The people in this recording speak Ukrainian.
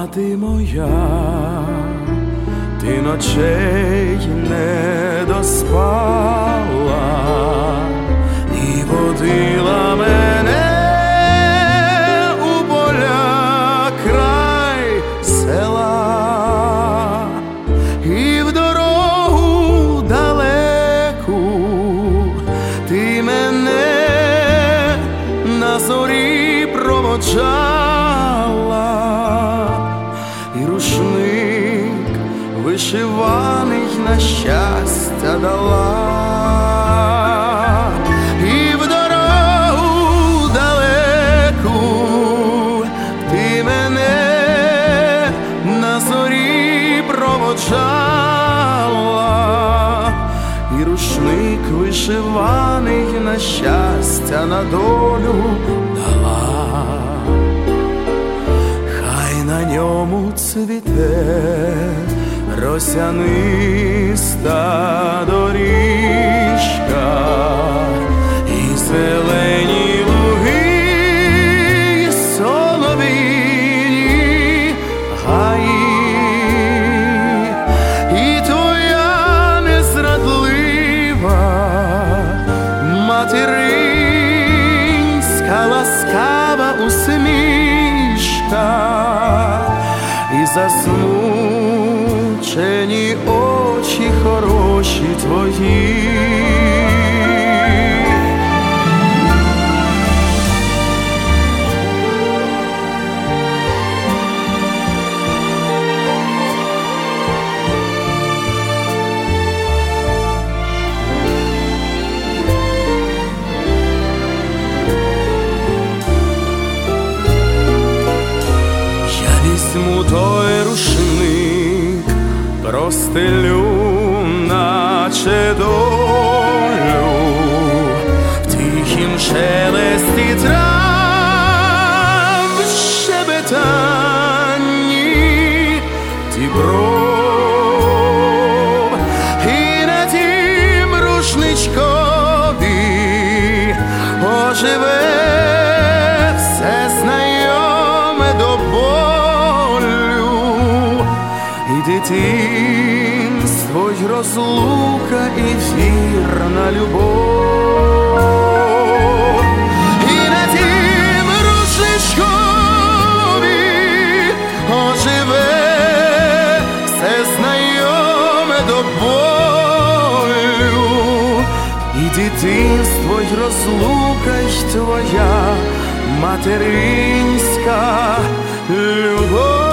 Мати моя, ти ночей не доспала і водила мене у поля край села, і в дорогу далеку ти мене на зорі проводжала, і рушник вишиваний на щастя дала, і в дорогу далеку ти мене на зорі проводжала, і рушник вишиваний на щастя, на долю дала. На ньому цвіте росяниста доріжка, і зелені луги, і солов'їні гаї, і твоя незрадлива материнська ласкава усмішка, і засмучені очі хороші твої. Візьму той рушник, простелю, наче долю, в тихім шелесті трав, щебетанні дібров, і на тім рушничкові оживе все знайоме до болю, і дитинство, й розлука, і вірна любов, і на тім рушничкові оживе все знайоме до болю, і дитинство, й розлука, й твоя материнська любов.